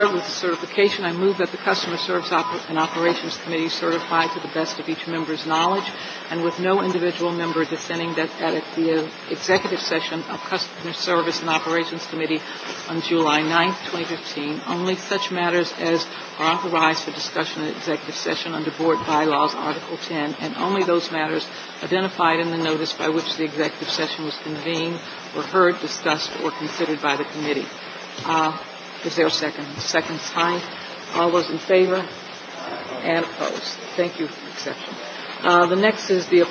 With the certification, I move that the Customer Service and Operations Committee certify to the best of each member's knowledge and with no individual member dissenting that at the executive session of Customer Service and Operations Committee on July 9th, 2015, only such matters as are authorized for discussion in executive session under Board Bylaws Article 10 and only those matters identified in the notice by which the executive session was convened were heard, discussed, or considered by the committee. Is there a second? Second, signed. All those in favor and opposed. Thank you for exception. The next is the